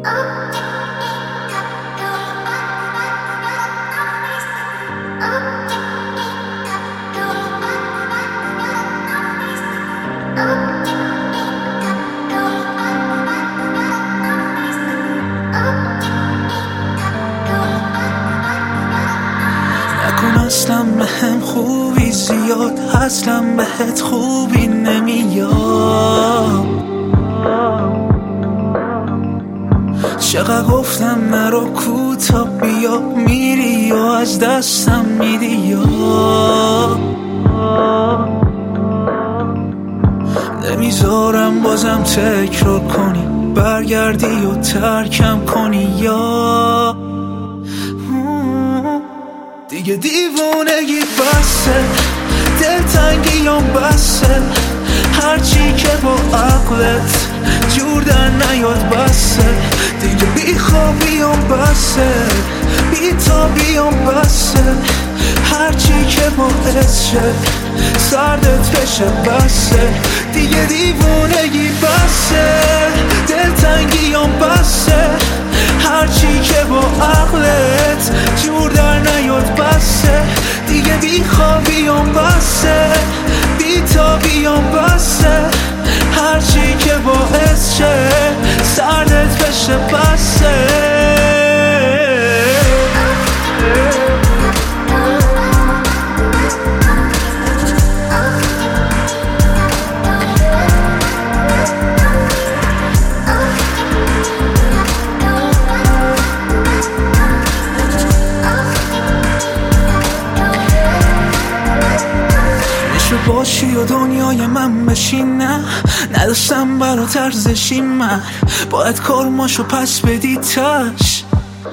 اصلا بهم خوبی زیاد، اصلا بهت خوبی نمیاد. چقدر گفتم نرو کوتا بیا، میری و از دستم میدی یا نمیذارم بازم تکرار کنی، برگردی و ترکم کنی یا دیگه دیوونگی بسه، دلتنگیام بسه، هرچی که با عقلت جور در نیاد بسه، دیگه بیخوابیام بسه، بیتابیام بسه، هرچی که باعث شه سردت بشه بسه، دیگه دیوونگی بسه، دلتنگیام بسه، هرچی که با عقلت جور در نیاد بسه، دیگه بیخوابیام بسه، بیتابیام بسه، هرچی که باعث شه سردت بشه بسه. باشی و دنیای من بشی، نه نداشتم برات ارزشی، من باید کارماشو پس بدی تش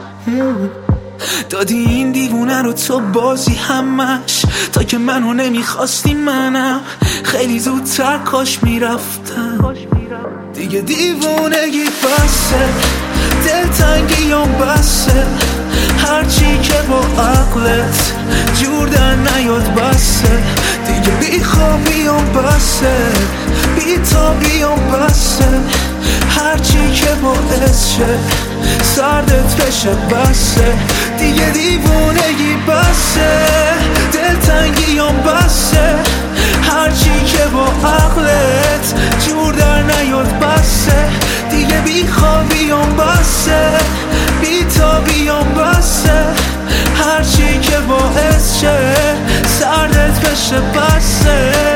دادی این دیوونه رو تو بازی همش، تا که منو نمیخواستی منم خیلی زودتر کاش میرفتم، دیگه دیوونگی بسه، دلتنگیام بسه، هرچی که با عقلت جور در نیاد بسه، دیگه بیخوابیام بسه، بیتابیام بسه، هرچی که باعث شه سردت بشه بسه، دیگه دیوونگی بسه، دلتنگیام بسه، هرچی که با عقلت جور در نیاد بسه، دیگه بیخوابیام بسه، بیتابیام بسه، هرچی که باعث شه سردت بشه بسه.